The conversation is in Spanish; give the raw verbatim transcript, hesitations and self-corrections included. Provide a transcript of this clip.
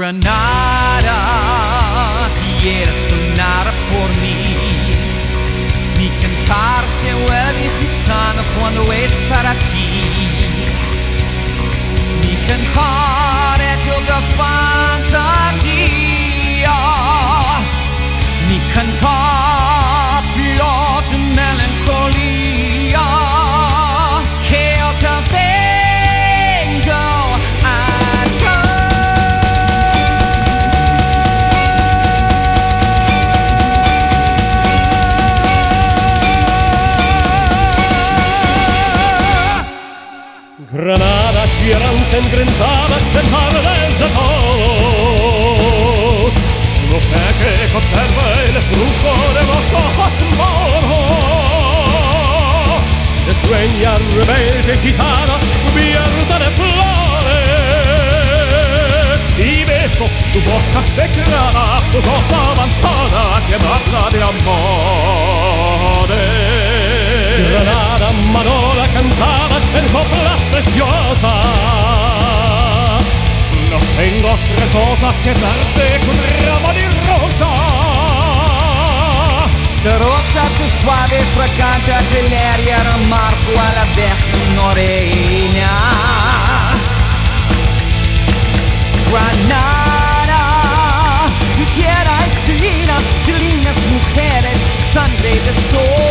Granada, quieres sonar por mí. Mi cantar se vuelve gitano cuando es para ti. Mi cantar hecho de fantasía. Mi cantar fior de melancolía. Que yo te vengo a Granada, quiera ensangrentada, tentarles de todos. Lo fe que conserva el brujo de los ojos moros. Es dueña rebelde gitana, cubierta de flores. Y beso tu boca declara, tu voz avanzada que me habla de amores. Granada, Manola cantada en coplas preciosas. No tengo otra cosa que darte con ramo de rosa. De rosa tu suave fragranza dell'aria marco alla Vergine. Granada, tu tierra es divina, de lindas mujeres, sangre de sol.